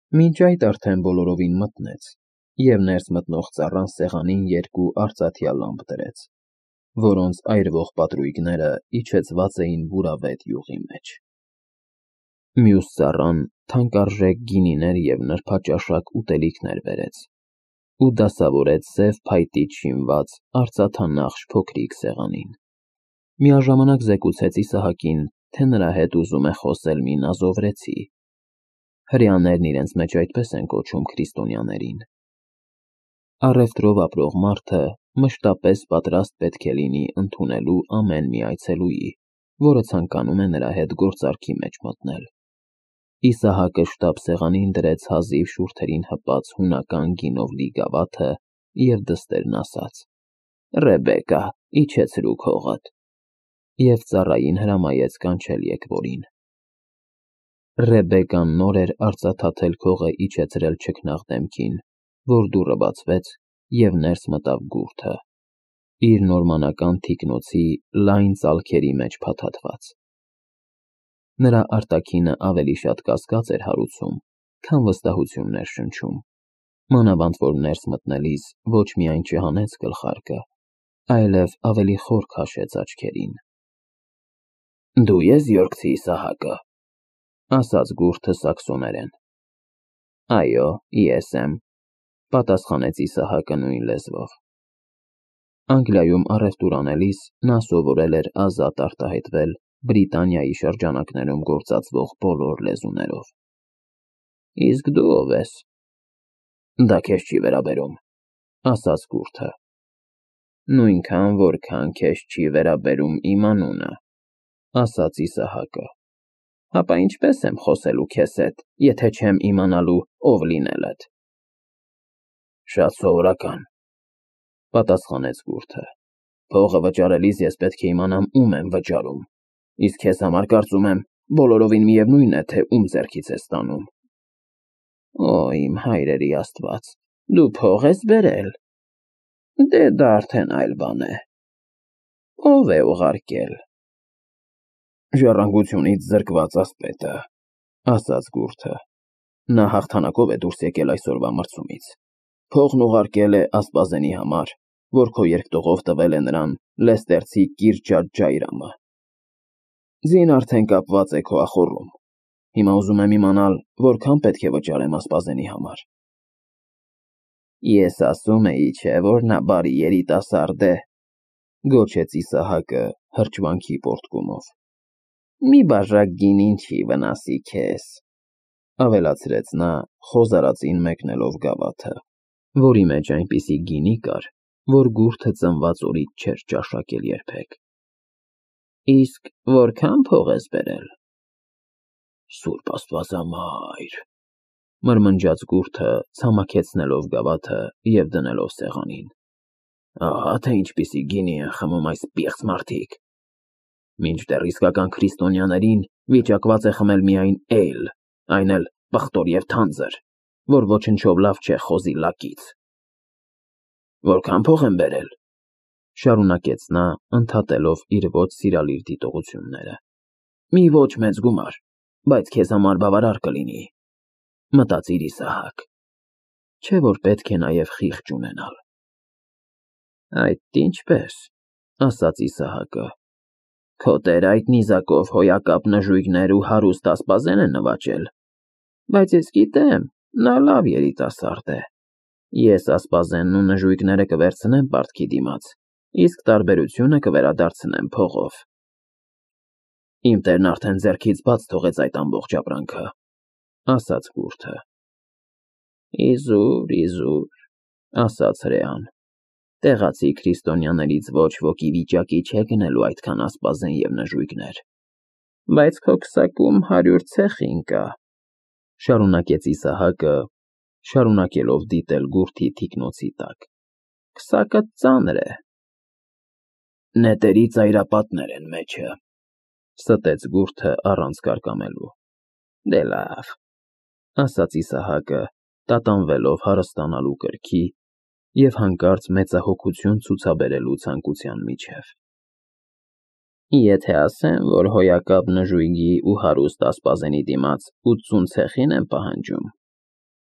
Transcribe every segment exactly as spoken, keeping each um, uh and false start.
Մինչ այդ արդեն բոլորովին մթնեց, և ներս մտնող ծառան սեղանին երկու արծաթյալ լամպ դրեց, որոնց այրվող պատրույգները իջեցված էին բուրավետ յուղի մեջ։ Մյուս ծառան թանկարժեք գինիներ և նրբաճաշակ ուտելիքներ բերեց ու դասավորեց սև փայտից շինված արծաթանախշ փոքրիկ սեղանին։ Միաժամանակ զեկուցեց Իսահակին, թե նրա հետ ուզում է խոսել մի նազովրեցի (հրեաներն իրենց մեջ այդպես են կոչում քրիստոնյաներին)։ Առևտրով ապրող մարդը մշտապես պատրաստ պետք է լինի ընդունելու ամեն մի այցելուի, որը ցանկանում է նրա հետ գործարքի մեջ մտնել։ Իսահակը շտապ սեղանին դրեց հազիվ շուրթերին հպած հունական գինով լի գավաթը և դստերն ասաց. «Ռեբեկա, իջեցրու քողդ», և ծառային հրամայեց կանչել եկվորին։ Ռեբեկան նոր էր արծաթաթել քողը իջեցրել չքնաղ դեմքին, որ դուռը բացվեց, և ներս մտավ գուրդը, իր նորմանական թիկնոցի լայն ծալքերի մեջ փաթաթված։ Նրա արտաքինը ավելի շատ կասկած էր հարուցում, քան վստահություններ շնչում, մանավանդ որ ներս մտնելիս ոչ միայն չհանեց գլխարկը, այլև ավելի խոր քաշեց աչքերին։ «Դու ես Յորքցի Իսահակը», ասաց գուրդը սաքսոներեն։ «Այո, ես եմ», պատասխանեց Իսահակը նույն լեզվով։ Անգլիայում առևտուր անելիս նա սովորել էր ազատ արտահայտվել Բրիտանիայի շրջանակներում գործածվող բոլոր լեզուներով։ «Իսկ դու ով ես»։ «Դա քեզ չի վերաբերում», ասաց գուրդը։ «Նույնքան, որքան քեզ չի վերաբերում իմ անունը», ասաց Իսահակը։ «Հապա ինչպե՞ս եմ խոսելու քեզ հետ, եթե չեմ իմանալու ով լինելդ»։ «Շատ սովորական», պատասխանեց գուրդը։ «Փողը վճարելիս ես պետք է իմանամ ում եմ վճարում, իսկ քեզ համար, կարծում եմ, բոլորովին միևնույն է, թե ում ձեռքից ես ստանում»։ «Օ, իմ հայրերի Աստված, դու փող ես բերել։ Դե դա արդեն այլ բան է։ Ո՞վ է ուղարկել»։ «Ժառանգությունից զրկված ասպետը», ասաց գուրդը։ «Նա հաղթանակով է դուրս եկել այսօրվա մրցումից։ Փողն ուղարկել է ասպազենի համար, որ քո երկտողով տվել է նրան Լեստերցի Կիրճաջ Ջայրամը։ Ձին արդեն կապված է քո ախոռում։ Հիմա ուզում եմ իմանալ, որքան պետք է վճարեմ ասպազենի համար»։ «Ես ասում էի, չէ՞ որ նա բարի երիտասարդ է», գոչեց Իսահակը հրճվանքի պոռթկումով։ «Մի բաժակ գինին չի վնասի քեզ», ավելացրեց նա, խոզարածին մեկնելով գավաթը, որի մեջ այնպիսի գինի կար, որ գուրդը ծնված օրից չէր ճաշակել երբեք։ «Իսկ որքան փող ես բերել»։ «Սուրբ Աստվածամայր», մրմնջաց գուրդը, ցամաքեցնելով գավաթը և դնելով սեղանին։ «Ահա թե ինչպիսի գինի են խմում այս պիղծ մարդիկ։ Մինչդեռ իսկական քրիստոնյաներին վիճակված է խմել միայն էյլ, այն էլ պղտոր և թանձր, որ ոչնչով լավ չէ խոզի լակից»։ «Որքան փող եմ բերել», շարունակեց նա, ընդհատելով իր ոչ սիրալիր դիտողությունները։ «Մի ոչ մեծ գումար, բայց քեզ համար բավարար կլինի», մտածիր Իսահակ, չէ՞ որ պետք է նաև խիղճ ունենալ։ «Այդ ինչպես», ասաց Իսահակը։ «Քո տերը այդ նիզակով հոյակապ նժույգներ ու հարուստ ասպազեն է նվաճել, բայց ես գիտեմ, նա լավ երիտասարդ է։ Ես ասպազենն ու նժույգները կվերցնեմ պարտքի դիմաց, իսկ տարբերությունը կվերադարձնեմ փողով»։ «Իմ տերն արդեն ձեռքից բաց թողեց այդ ամբողջ ապրանքը», ասաց գուրդը։ «Իզուր, իզուր», ասաց հրեան, «տեղացի քրիստոնյաներից ոչ ոք ի վիճակի չէ գնելու այդքան ասպազեն և նժույգներ։ Բայց քո քսակում հարյուր ցեխին կա», շարունակեց Իսահակը, շարունակելով դիտել գուրդի թիկնոցի տակ։ «Քսակդ ծանր է»։ «Նետերի ծայրապատներ են մեջը», ստեց գուրդը առանց կարկամելու։ «Դե լավ», ասաց Իսահակը, տատանվելով հարստանալու կրքի և հանկարծ մեծահոգություն ցուցաբերելու ցանկության միջև։ «Եթե ասեմ, որ հոյակապ նժույգի ու հարուստ ասպազենի դիմաց ութսուն ցեխին եմ պահանջում,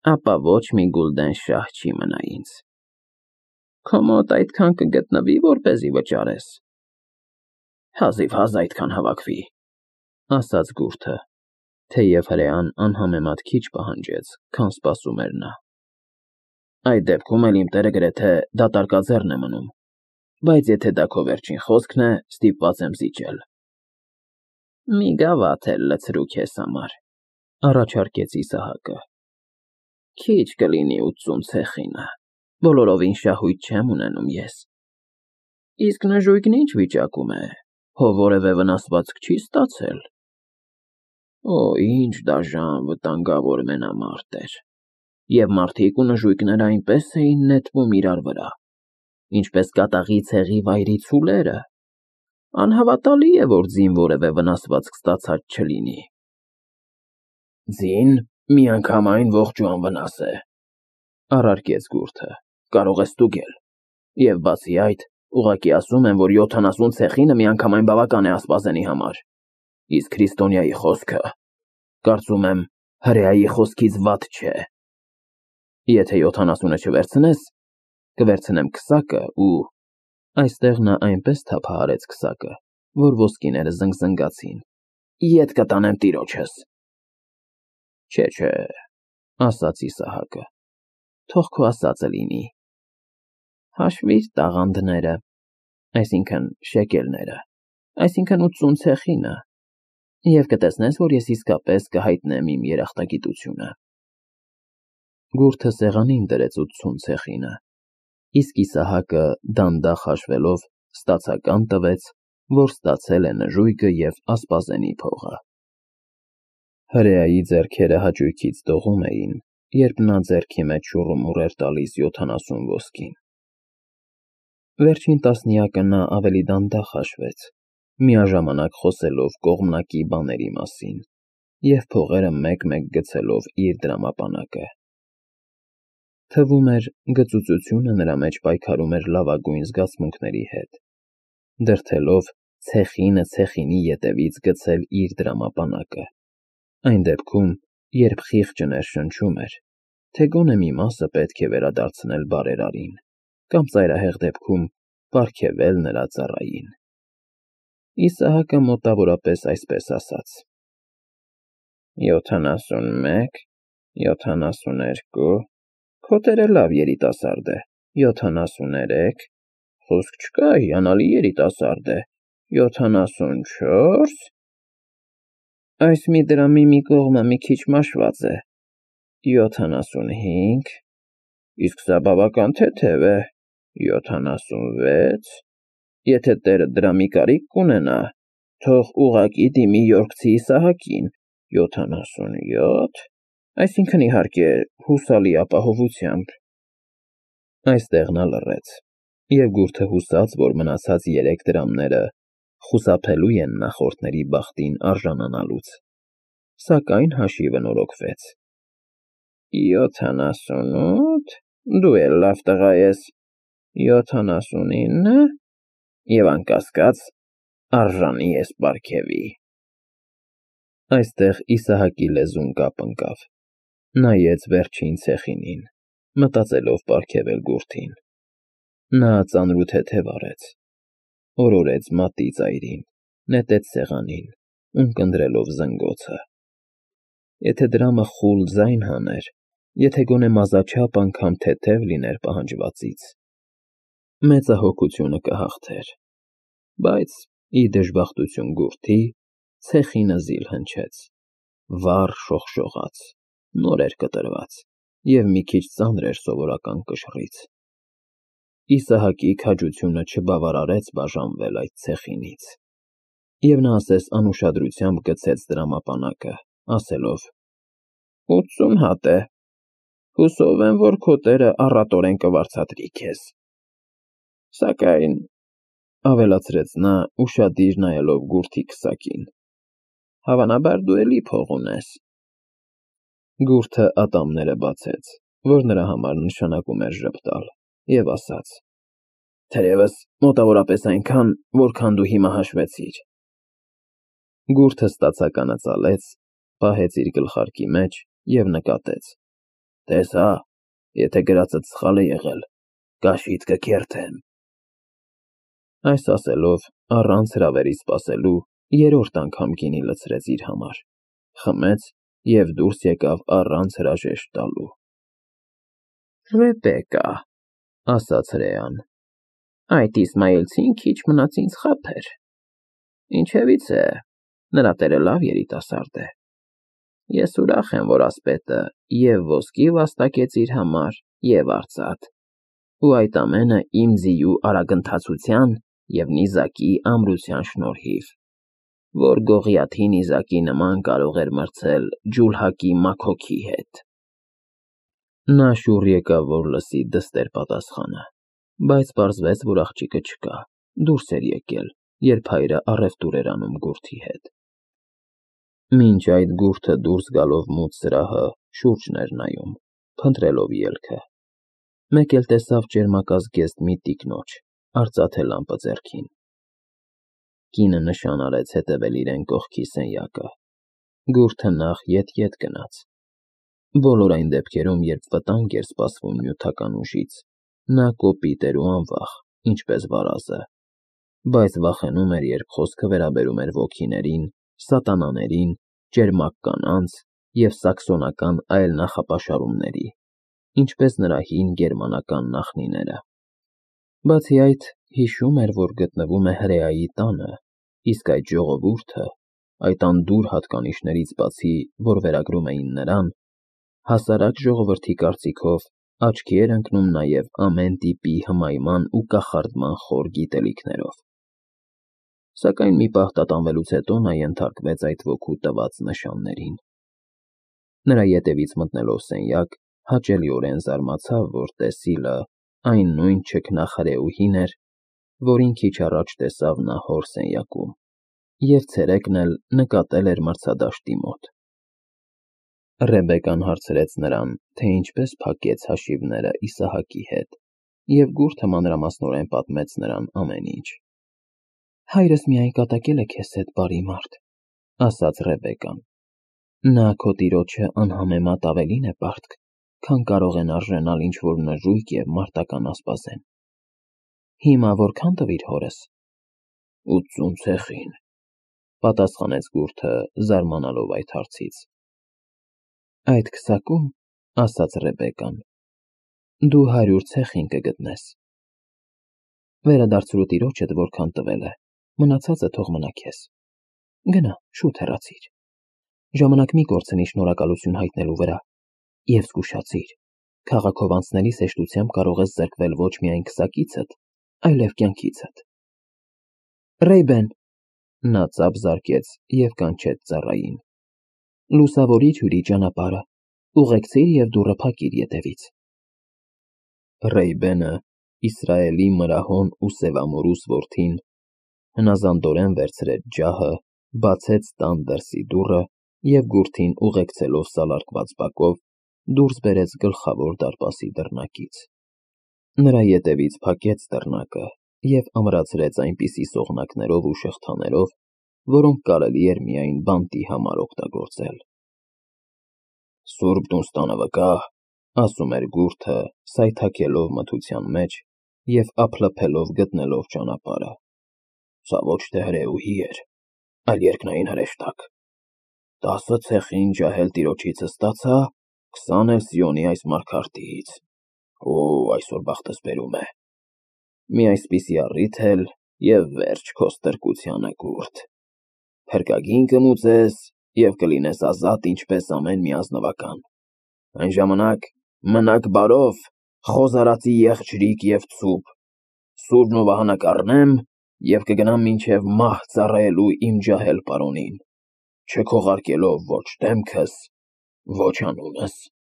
ապա ոչ մի գուլդեն շահ չի մնա ինձ։ Քո մոտ այդքան կգտնվի, որպեսզի վճարես։ Հազիվ-հազ այդքան հավաքվի, ասաց գուրթը, թեև հրեան անհամեմատ քիչ պահանջեց, քան սպասում էր նա։ Այդ դեպքում էլ իմ տերը գրեթե դատարկաձեռն է մնում, բայց եթե դա քո վերջին խոսքն է, ստիպված եմ զիջել։ Մի գավաթ էլ լցրու քեզ համար, առաջարկեց Իսահակը։ Քիչ կլինի ութսուն ցեխինը, բոլորովին շահույթ չեմ ունենում ես։ Իսկ նժույգն ինչ վիճակում է, հո որևէ վնասվածք չի ստացել։ Օ, ինչ դաժան վտանգավոր մենամարտ էր, և մարդիկ ու նժույգները այնպես էին նետվում իրար վրա, ինչպես կատաղի ցեղի վայրի ցուլերը։ Անհավատալի է, որ ձին որևէ վնասվածք ստացած չլինի։ Ձին միանգամայն ողջ ու անվնաս է, առարկեց գուրթը, կարող ես ստուգել, և բացի այդ, ուղղակի ասում եմ, որ յոթանասուն ցեխինը միանգամայն բավական է ասպազենի համար, իսկ քրիստոնյայի խոսքը, կարծում եմ, հրեայի խոսքից վատ չէ։ Եթե յոթանասունը չվերցնես, կվերցնեմ քսակը ու… Այստեղ նա այնպես թափահարեց քսակը, որ ոսկիները զնգզնգացին։ Ետ կտանեմ տիրոջս։ Չէ, չէ, ասաց Իսահակը, թող քո ասածը լինի։ Հաշվիր տաղանդները, այսինքն շեկելները, այսինքն ութսուն ցեխինը, և կտեսնես, որ ես իսկապես կհայտնեմ իմ երախտագիտությունը։ Գուրթը սեղանին դրեց ութսուն ցեխինը, իսկ Իսահակը դանդաղ հաշվելով ստացական տվեց, որ ստացել է նժույգը և ասպազենի փողը։ Հրեայի ձեռքերը հաճույքից դողում էին, երբ նա ձեռքի մեջ շուռումուռ էր տալիս յոթանասուն ոսկին։ Վերջին տասնյակը նա ավելի դանդաղ հաշվեց, միաժամանակ խոսելով կողմնակի բաների մասին և փողերը մեկ-մեկ գցելով իր դրամապանակը։ Թվում էր, գծուծությունը նրա մեջ պայքարում էր լավագույն զգացմունքների հետ, դրդելով ցեխինը ցեխինի ետևից գցել իր դրամապանակը, այն դեպքում, երբ խիղճը ներշնչում էր, թե գոնե մի մասը պետք է վերադարձնել բարերարին, կամ ծայրահեղ դեպքում պարգևել նրա ծառային։ Իսահակը մոտավորապես այսպես ասաց. Յոթանասուն մեկ, յոթանասուն երկու, քո տերը լավ երիտասարդ է, յոթանասուն երեք, խոսք չկա, հիանալի երիտասարդ է, յոթանասուն չորս, այս մի դրամի մի կողմը մի քիչ մաշված է, յոթանասուն հինգ, իսկ սա բավական թեթև է, յոթանասուն վեց, եթե տերը դրամի կարիք կունենա, թող ուղղակի դիմի Յորքցի Իսահակին, յոթանասուն յոթ, այսինքն իհարկե հուսալի ապահովությամբ։ Այստեղ նա լռեց, և գուրթը հուսաց, որ մնացած երեք դրամները խուսափելու են նախորդների բախտին արժանանալուց, սակայն հաշիվը նորոգվեց։ Յոթանասուն ութ, դու էլ լավ տղա ես, յոթանասուն ինը, և անկասկած, արժանի ես պարգևի։ Այստեղ Իսահակի լեզուն կապ ընկավ, նայեց վերջին ցեխինին, մտածելով պարգևել գուրթին։ Նա ծանրութեթև արեց, օրորեց մատի ծայրին, նետեց սեղանին, ունկնդրելով զնգոցը։ Եթե դրամը խուլ ձայն հաներ, եթե գոնե մազաչափ անգամ թեթև լիներ պահանջվածից, մեծահոգությունը կհաղթեր, բայց, ի դժբախտություն գուրթի, ցեխինը զիլ հնչեց, վառ շողշողաց, նոր էր կտրված և մի քիչ ծանր էր սովորական կշռից։ Իսահակի քաջությունը չբավարարեց բաժանվել այդ ցեխինից, և նա ասես անուշադրությամբ գցեց դրամապանակը, ասելով. ութսուն հատ է, հուսով եմ, որ քո տերը առատորեն կվարձատրի քեզ, սակայն, ավելացրեց նա, ուշադիր նայելով գուրթի քսակին, հավանաբար դու էլի փող ունես։ Գուրթը ատամները բացեց, որ նրա համար նշանակում էր ժպտալ, և ասաց. Թերևս մոտավորապես այնքան, որքան դու հիմա հաշվեցիր։ Գուրթը ստացականը ծալեց, պահեց իր գլխարկի մեջ և նկատեց, Տես հա, եթե գրածդ սխալ է եղել, կաշիդ կքերթեմ։ Այս ասելով, առանց հրավերի սպասելու, երրորդ անգամ գինի լցրեց իր համար, խմեց և դուրս եկավ առանց հրաժեշտ տալու։ Ռեբեկա, ասաց հրեան, այդ Իսմայելցին քիչ մնաց ինձ խաբեր։ Ինչևից է, նրա տերը լավ երիտասարդ է։ Ես ուրախ եմ, որ ասպետը և ոսկի վաստակեց իր համար, և արծաթ, ու այդ ամենը իմ ձիու արագընթացության և նիզակի ամրության շնորհիվ, որ Գողիաթի նիզակի նման կարող էր մրցել ջուլհակի մաքոքի հետ։ Նա շուռ եկավ, որ լսի դստեր պատասխանը, բայց պարզվեց, որ աղջիկը չկա, դուրս էր եկել, երբ հայրը առևտուր էր անում գուրդի հետ։ Մինչ այդ գուրդը դուրս գալով մութ սրահը շուրջն էր նայում, փնտրելով ելքը, մեկ էլ տեսավ ճերմակազգեստ մի տիկնոջ, արծաթե լամպը ձեռքին։ Կինը նշան արեց հետևել իրեն կողքի սենյակը։ Գուրդը նախ ետ-ետ գնաց։ Բոլոր այն դեպքերում, երբ վտանգ էր սպասվում նյութական ուժից, նա կոպիտ էր ու անվախ, ինչպես վարազը, բայց վախենում էր, երբ խոսքը վերաբերում էր ոգիներին, սատանաներին, ճերմակ կանանց և սաքսոնական այլ նախապաշարումների, ինչպես նրա հին գերմանական նախնիները։ Բացի այդ, հիշում էր, որ գտնվում է հրեայի տանը, իսկ այդ ժողովուրդը, այդ անդուր հատկանիշներից բացի, որ վերագրում էին նրան, հասարակ ժողովրդի կարծիքով աչքի էր ընկնում նաև ամեն տիպի հմայման ու կախարդման խոր գիտելիքներով։ Սակայն մի պահ տատանվելուց հետո նա ենթարկվեց այդ ոգու տված նշաններին։ Նրա ետևից մտնելով սենյակ, հաճելիորեն զարմացավ, որ Տեսիլը այն նույն չքնախրեուհին էր, որին քիչ առաջ տեսավ նա հոր սենյակում, և ցերեկն էլ նկատել էր մրցադաշտի մոտ։ Ռեբեկան հարցրեց նրան, թե ինչպես փակեց հաշիվները Իսահակի հետ, և գուրդը մանրամասնորեն պատմեց նրան ամեն ինչ։ Հայրս միայն կատակել է քեզ հետ, բարի մարդ, ասաց Ռեբեկան։ Նա քո տիրոջը անհամեմատ ավելին է պարտք, քան կարող են արժանալ ինչ-որ նժույգ և մարտական ասպազեն։ Հիմա որքան տվիր հորս։ Ութսուն ցեխին, պատասխանեց գուրդը, զարմանալով այդ հարցից։ Այդ քսակում, ասաց Ռեբեկան, դու հարյուր ցեխին կգտնես։ Վերադարձրու տիրոջդ, որքան տվել է, մնացածը թող մնա քեզ։ Գնա, շուտ հեռացիր։ Ժամանակ մի կորցնի շնորհակալություն հայտնելու վրա, և զգուշացիր, քաղաքով անցնելիս հեշտությամբ կարող ես զրկվել ոչ միայն քսակիցդ, այլև կյանքիցդ։ Ռեյբեն, նա ծափ զարկեց և կանչեց ծառային։ Լուսավորիր հյուրի ճանապարհը, ուղեկցիր և դուռը փակիր ետևից։ Ռեյբենը, Իսրայելի մրահոն ու սևամորուս որդին, հնազանդորեն վերցրեց ջահը, բացեց տան դրսի դուռը և գուրդին ուղեկցելով սալարկված բակով, դուրս բերեց գլխավոր դարպասի դռնակից։ Նրա ետևից փակեց դռնակը և ամրացրեց այնպիսի սողնակներով ու շղթաներով, որոնք կարելի էր միայն բանտի համար օգտագործել։ Սուրբ Դունստանը վկա, ասում էր գուրդը, սայթաքելով մթության մեջ և ափլփելով գտնելով ճանապարհը։ Սա ոչ թե հրեուհի էր, այլ երկնային հրեշտակ։ Տասը ցեխին ջահել տիրոջիցս ստացա, քսան էլ Սիոնի այս մարգարտիից։ Օ, այսօր բախտս բերում է։ Մի այսպիսի առիթ էլ և վերջ քո ստրկությանը, գուրդ։ Փրկագին կմուծես և կլինես ազատ ինչպես ամեն մի ազնվական։ Այն ժամանակ մնաք բարով, խոզարածի եղջրիկ և ցուպ, սուրն ու վահանը կառնեմ և կգնամ մինչև մահ ծառայելու իմ ջահել պարոնին, չքողարկելով ոչ դեմքս, ոչ անունս։